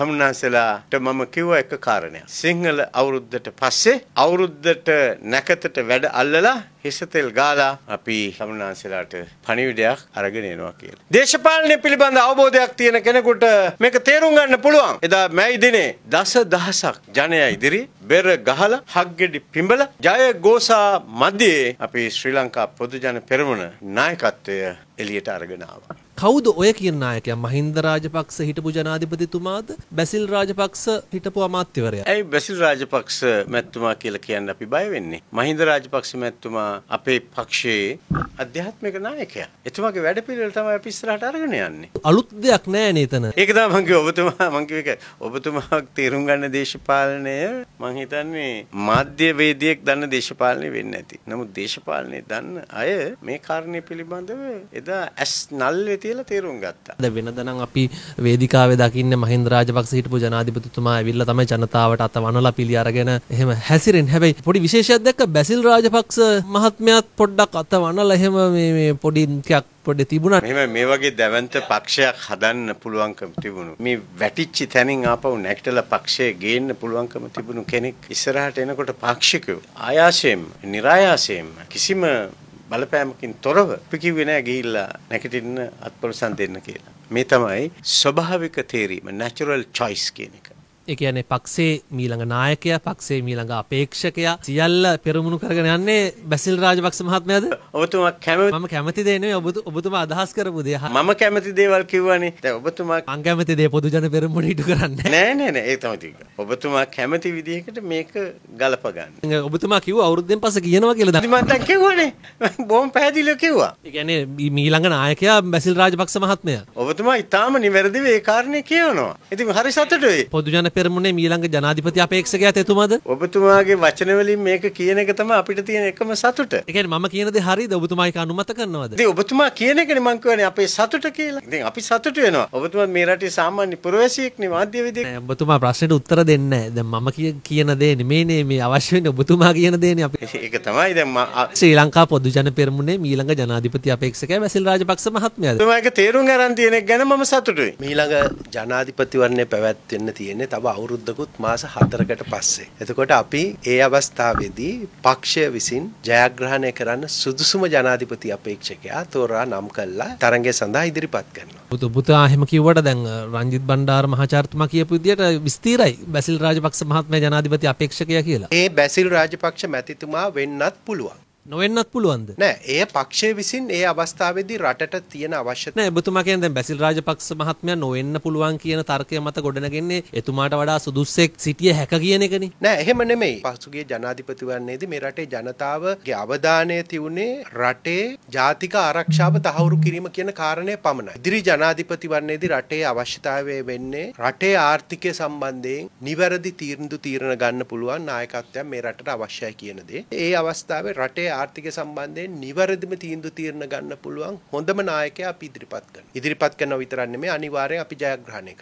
තමුන්නාන්සලාට මම කිව්වා එක කාරණයක්. සිංහල අවුරුද්දට පස්සේ අවුරුද්දට නැකතට වැඩ අල්ලලා හිසතෙල් ගාලා අපි තමුන්නාන්සලාට පණිවිඩයක් අරගෙන එනවා කියලා. දේශපාලනය පිළිබඳ අවබෝධයක් තියෙන කෙනෙකුට මේක තේරුම් ගන්න පුළුවන්. එදා මැයි දිනේ දසදහසක් ජනයා ඉදිරි බෙර ගහලා හග්ගෙඩි පිඹලා ජයഘോഷා මැදේ අපි ශ්‍රී ලංකා පොදු ජන පෙරමුණ නායකත්වය එළියට අරගෙන ආවා. කවුද ඔය කියන නායකයා? මහින්ද රාජපක්ෂ හිටපු ජනාධිපතිතුමාද? බැසිල් රාජපක්ෂ හිටපු අමාත්‍යවරයා? ඇයි බැසිල් රාජපක්ෂ මැතිතුමා කියලා කියන්න අපි බය වෙන්නේ? මහින්ද රාජපක්ෂ මැතිතුමා අපේ පක්ෂයේ අධ්‍යාත්මික නායකයා. එතුමාගේ වැඩපිළිවෙල තමයි අපි ඉස්සරහට අරගෙන යන්නේ. අලුත් දෙයක් නෑ නේද එතන. ඒක තමයි මම කිව්වා මම කිව්ව එක ඔබතුමා තේරුම් ගන්න දේශපාලනය මම හිතන්නේ මාධ්‍ය වේදිකෙක් දන්න දේශපාලනය වෙන්නේ නැති. නමුත් දේශපාලනය දන්න අය මේ කාරණේ පිළිබඳව එදා ඇස් නල්ලේ තියලා තේරුම් ගත්තා. දැන් වෙනද නම් අපි වේදිකාවේ දකින්නේ මහින්ද රාජපක්ෂ හිටපු ජනාධිපතිතුමා ඇවිල්ලා තමයි ජනතාවට අත වනලා පිළි අරගෙන එහෙම හැසිරෙන්නේ. හැබැයි පොඩි විශේෂයක් දැක්ක බැසිල් රාජපක්ෂ මහත්මයාත් පොඩ්ඩක් අත වනලා එහෙම මේ පොඩි ටිකක් පොඩි තිබුණා. මේ වගේ දැවැන්ත පක්ෂයක් හදන්න පුළුවන්කම තිබුණු. මේ වැටිච්ච තැනින් ආපහු නැගිටලා පක්ෂය ගේන්න පුළුවන්කම තිබුණු කෙනෙක් ඉස්සරහට එනකොට පාක්ෂිකයෝ ආයාසයෙන්, નિરાයාසයෙන් කිසිම බලපෑමකින් තොරව අපි කිව්වේ නෑ ගිහිල්ලා නැගිටින්න අත්පොලසන් දෙන්න කියලා. මේ තමයි ස්වභාවික තේරීම, natural choice කියන එක. ඒ කියන්නේ පක්ෂේ මීළඟ නායකයා, පක්ෂේ මීළඟ අපේක්ෂකයා සියල්ල පෙරමුණු කරගෙන යන්නේ බැසිල් රාජපක්ෂ මහත්මයාද? ඔබතුමා කැමති මම කැමති දේ නෙවෙයි ඔබතුමා අදහස් කරපු දේ. මම කැමති දේවල් කිව්වනේ. දැන් ඔබතුමා මං කැමති දේ පොදු ජන පෙරමුණ ඉටු කරන්නේ නෑ ඒ තමයි තියෙන්නේ. ඔබතුමා කැමති විදිහකට මේක ගලප ගන්න. ඔබතුමා කිව්වා අවුරුද්දෙන් පස්සේ කියනවා කියලා. මම දැන් කිව්වනේ. බොහොම පැහැදිලිව කිව්වා. ඒ කියන්නේ මීළඟ නායකයා බැසිල් රාජපක්ෂ මහත්මයා. ඔබතුමා ඊටාම නිවැරදිව ඒ කාරණේ කියනවා. ඉතින් හරි සතුටුයි. පොදු ජන පෙරමුණේ මීළඟ ජනාධිපති අපේක්ෂකයාත් එතුමාද? ඔබතුමාගේ වචන වලින් මේක කියන එක තමයි අපිට තියෙන එකම සතුට. ඒ කියන්නේ මම කියන දේ හරියද? ඔබතුමා ඒක අනුමත කරනවද? ඉතින් ඔබතුමා කියන එකනේ මං කියවනේ අපේ සතුට කියලා. ඉතින් අපි සතුට වෙනවා. ඔබතුමා මේ රටේ සාමාන්‍ය පුරවැසියෙක්නේ, මාධ්‍යවේදියෙක්. නෑ ඔබතුමා ප්‍රශ්නෙට උත්තර දෙන්නේ නෑ. දැන් මම කියන දේ නෙමෙයිනේ මේ අවශ්‍ය වෙන්නේ ඔබතුමා කියන දේනේ අපි. ඒක තමයි දැන් ශ්‍රී ලංකා පොදු ජන පෙරමුණේ මීළඟ ජනාධිපති අපේක්ෂකයා බැසිල් රාජපක්ෂ මහත්මයාද? ඔබතුමා ඒක තේරුම් ගන්න තියෙන එක ගැන මම සතුටුයි. මීළඟ ජනාධිපතිවරණය පැවැත්වෙන්න තියෙන්නේ තව අවුරුද්දකුත් මාස 4කට පස්සේ. එතකොට අපි ඒ අවස්ථාවේදී පක්ෂය විසින් ජයග්‍රහණය කරන්න සුදුසුම ජනාධිපති අපේක්ෂකයා තෝරා නම් කළා තරඟය සඳහා ඉදිරිපත් කරනවා. ඔබතුමා එහෙම කිව්වට දැන් රංජිත් බණ්ඩාර මහාචාර්යතුමා කියපු විදිහට විස්තරයි බැසිල් රාජපක්ෂ මහත්මයා ජනාධිපති අපේක්ෂකයා කියලා. ඒ බැසිල් රාජපක්ෂ මැතිතුමා වෙන්නත් පුළුවන්. නොවෙන්නත් පුළුවන්ද? නෑ ඒ පක්ෂය විසින් ඒ අවස්ථාවේදී රටට තියෙන අවශ්‍යතාව නෑ ඔබතුමා කියන්නේ දැන් බැසිල් රාජපක්ෂ මහත්මයා නොවෙන්න පුළුවන් කියන තර්කය මත ගොඩනගන්නේ එතුමාට වඩා සුදුස්සෙක් සිටිය හැක කියන එකනේ. නෑ එහෙම නෙමෙයි. පසුගිය ජනාධිපතිවරණයේදී මේ රටේ ජනතාවගේ අවධානය තියුණේ රටේ ජාතික ආරක්ෂාව තහවුරු කිරීම කියන කාරණය පමණයි. ඉදිරි ජනාධිපතිවරණයේදී රටේ අවශ්‍යතාවය වෙන්නේ රටේ ආර්ථිකය සම්බන්ධයෙන් නිවැරදි තීරණ ගන්න පුළුවන් නායකත්වයක් මේ රටට අවශ්‍යයි කියන දේ. ඒ අවස්ථාවේ රටේ ආර්ථිකය සම්බන්ධයෙන් නිවැරදිම තීරණ ගන්න පුළුවන් හොඳම නායකයා අපි ඉදිරිපත් කරනවා. ඉදිරිපත් කරනවා විතරක් නෙමෙයි අනිවාර්යෙන් අපි ජයග්‍රහණය